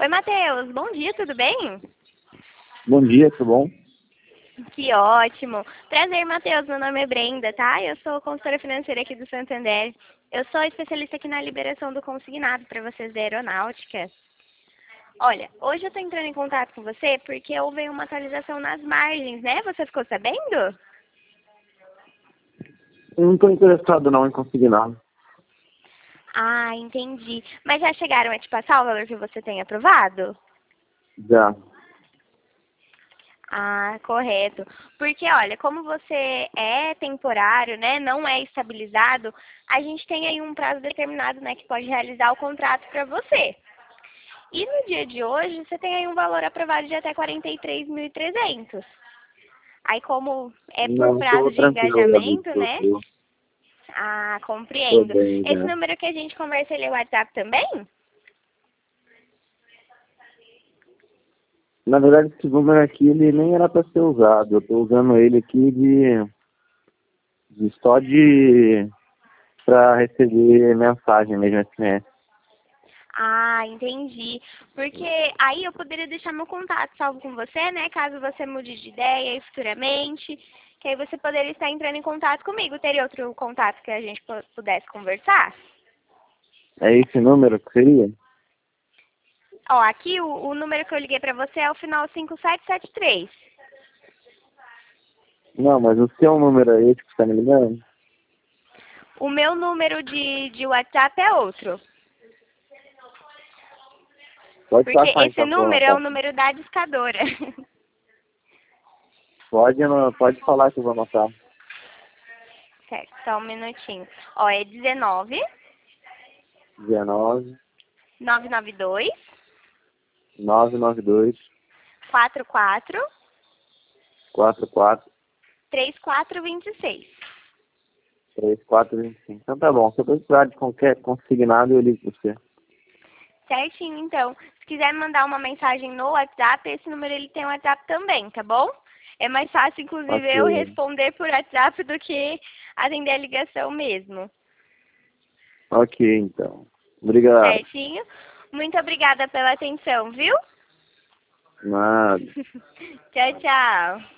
Oi, Matheus. Bom dia, tudo bem? Bom dia, tudo bom? Que ótimo. Prazer, Matheus. Meu nome é Brenda, tá? Eu sou consultora financeira aqui do Santander. Eu sou especialista aqui na liberação do consignado para vocês da aeronáutica. Olha, hoje eu estou entrando em contato com você porque houve uma atualização nas margens, né? Você ficou sabendo? Eu não estou interessado não em conseguir nada. Ah, entendi. Mas já chegaram a te passar o valor que você tem aprovado? Já. Ah, correto. Porque, olha, como você é temporário, né, não é estabilizado, a gente tem aí um prazo determinado, né, que pode realizar o contrato para você. E no dia de hoje, você tem aí um valor aprovado de até 43.300. Aí, como é por Não, prazo estou de tranquilo já engajamento, disso. né? Ah, Estou compreendo. bem Esse já. número que a gente conversa, ele é o WhatsApp também? Na verdade, esse número aqui, ele nem era para ser usado. Eu estou usando ele aqui só para receber mensagem mesmo, SMS. Ah, entendi. Porque aí eu poderia deixar meu contato salvo com você, né? Caso você mude de ideia e futuramente, que aí você poderia estar entrando em contato comigo. Teria outro contato que a gente pudesse conversar? É esse número que seria? Ó, aqui o número que eu liguei pra você é o final 5773. Não, mas o seu número é esse que está me ligando? O meu número de WhatsApp é outro. Pode Porque passar esse então, por número é o favor. número da discadora. Pode falar que eu vou anotar. Certo, só um minutinho. Ó, é 19 19 992 992 44 44 3426. 3425. Então tá bom. Se eu precisar de qualquer consignado, eu ligo pra você. Certinho, então. Se quiser me mandar uma mensagem no WhatsApp, esse número ele tem WhatsApp também, tá bom? É mais fácil, inclusive, eu Ok. responder por WhatsApp do que atender a ligação mesmo. Ok, então. Obrigado. Certinho? Muito obrigada pela atenção, viu? Nada. Tchau, tchau.